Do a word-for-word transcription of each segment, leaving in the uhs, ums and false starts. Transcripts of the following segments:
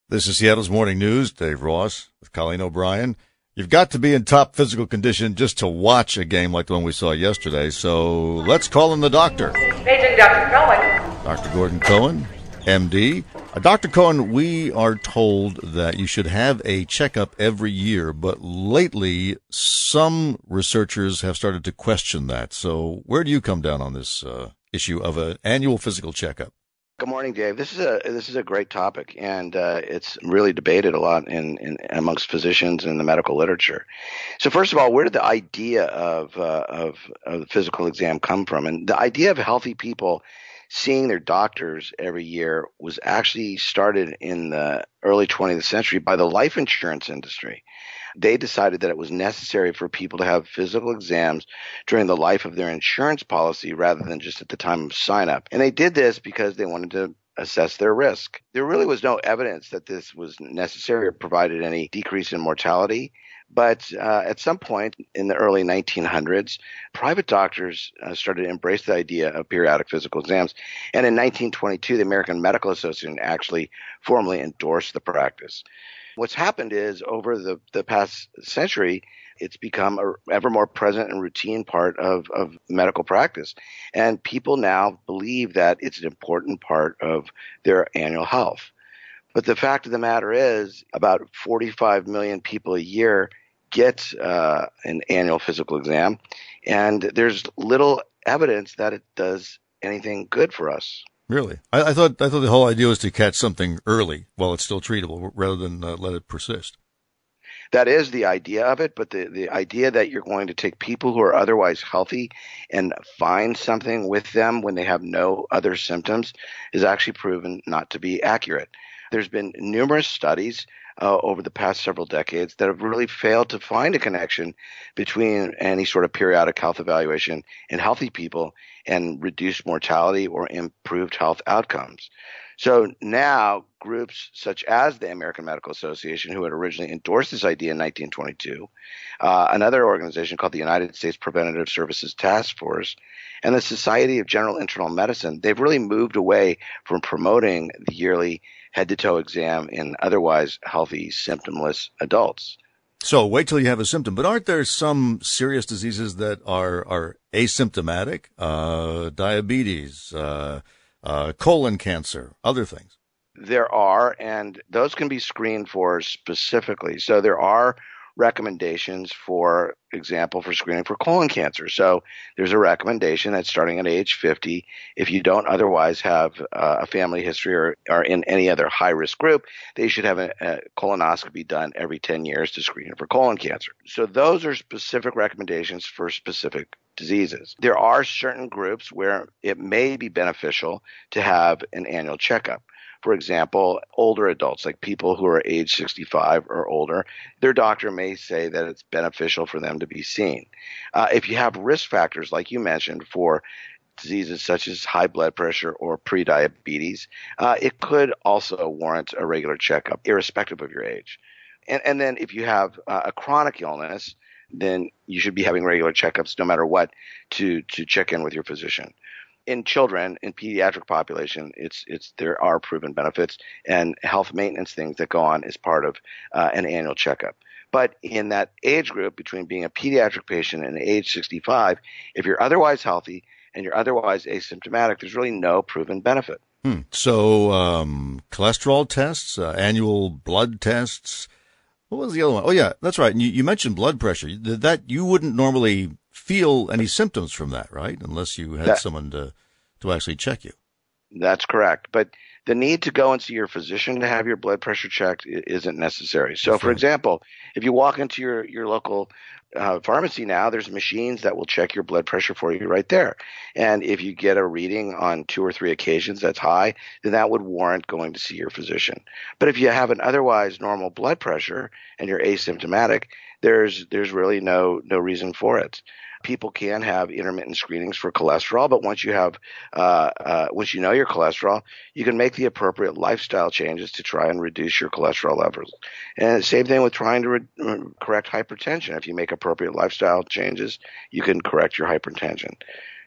This is Seattle's Morning News. Dave Ross with Colleen O'Brien. You've got to be in top physical condition just to watch a game like the one we saw yesterday. So let's call in the doctor. Paging Doctor Cohen. Doctor Gordon Cohen, M D. Uh, Doctor Cohen, we are told that you should have a checkup every year, but lately some researchers have started to question that. So where do you come down on this uh, issue of an annual physical checkup? Good morning, Dave. This is a this is a great topic, and uh, it's really debated a lot in, in amongst physicians and in the medical literature. So, first of all, where did the idea of, uh, of of the physical exam come from? And the idea of healthy people seeing their doctors every year was actually started in the early twentieth century by the life insurance industry. They decided that it was necessary for people to have physical exams during the life of their insurance policy rather than just at the time of sign up. And they did this because they wanted to assess their risk. There really was no evidence that this was necessary or provided any decrease in mortality. But uh, at some point in the early nineteen hundreds, private doctors uh, started to embrace the idea of periodic physical exams. And in nineteen twenty-two, the American Medical Association actually formally endorsed the practice. What's happened is over the, the past century, it's become a ever more present and routine part of, of medical practice. And people now believe that it's an important part of their annual health. But the fact of the matter is about forty-five million people a year get uh, an annual physical exam, and there's little evidence that it does anything good for us. Really? I, I thought I thought the whole idea was to catch something early while it's still treatable rather than uh, let it persist. That is the idea of it, but the, the idea that you're going to take people who are otherwise healthy and find something with them when they have no other symptoms is actually proven not to be accurate. There's been numerous studies uh, over the past several decades that have really failed to find a connection between any sort of periodic health evaluation in healthy people and reduced mortality or improved health outcomes. So now groups such as the American Medical Association, who had originally endorsed this idea in nineteen twenty-two, uh, another organization called the United States Preventative Services Task Force, and the Society of General Internal Medicine, they've really moved away from promoting the yearly head-to-toe exam in otherwise healthy, symptomless adults. So wait till you have a symptom. But aren't there some serious diseases that are, are asymptomatic? Uh, diabetes, uh, uh, colon cancer, other things? There are, and those can be screened for specifically. So there are recommendations, for example, for screening for colon cancer. So there's a recommendation that starting at age fifty, if you don't otherwise have uh, a family history or are in any other high-risk group, they should have a, a colonoscopy done every ten years to screen for colon cancer. So those are specific recommendations for specific diseases. There are certain groups where it may be beneficial to have an annual checkup. For example, older adults, like people who are age sixty-five or older, their doctor may say that it's beneficial for them to be seen. Uh, if you have risk factors, like you mentioned, for diseases such as high blood pressure or prediabetes, uh, it could also warrant a regular checkup, irrespective of your age. And, and then if you have uh, a chronic illness, then you should be having regular checkups no matter what to, to check in with your physician. In children, in pediatric population, it's it's there are proven benefits and health maintenance things that go on as part of uh, an annual checkup. But in that age group between being a pediatric patient and age sixty-five, if you're otherwise healthy and you're otherwise asymptomatic, there's really no proven benefit. Hmm. So um, cholesterol tests, uh, annual blood tests. What was the other one? Oh, yeah, that's right. And you, you mentioned blood pressure. That you wouldn't normally feel any symptoms from that, right? Unless you had that, someone to, to actually check you. That's correct. But the need to go and see your physician to have your blood pressure checked isn't necessary. So, that's for right. example, if you walk into your, your local uh, pharmacy now, there's machines that will check your blood pressure for you right there. And if you get a reading on two or three occasions that's high, then that would warrant going to see your physician. But if you have an otherwise normal blood pressure and you're asymptomatic, there's there's really no no reason for it. People can have intermittent screenings for cholesterol, but once you have, uh, uh, once you know your cholesterol, you can make the appropriate lifestyle changes to try and reduce your cholesterol levels. And same thing with trying to re- correct hypertension. If you make appropriate lifestyle changes, you can correct your hypertension.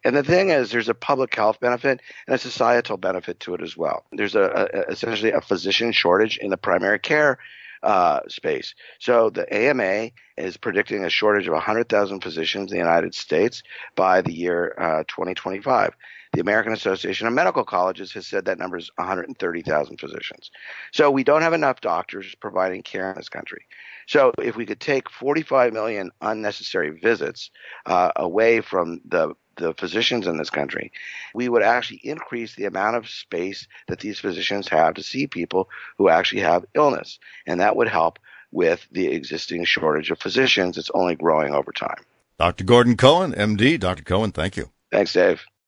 And the thing is, there's a public health benefit and a societal benefit to it as well. There's a, a essentially a physician shortage in the primary care uh, space. So the A M A is predicting a shortage of one hundred thousand physicians in the United States by the year uh, twenty twenty-five. The American Association of Medical Colleges has said that number is one hundred thirty thousand physicians. So we don't have enough doctors providing care in this country. So if we could take forty-five million unnecessary visits uh, away from the the physicians in this country, we would actually increase the amount of space that these physicians have to see people who actually have illness. And that would help with the existing shortage of physicians. It's only growing over time. Doctor Gordon Cohen, M D. Doctor Cohen, thank you. Thanks, Dave.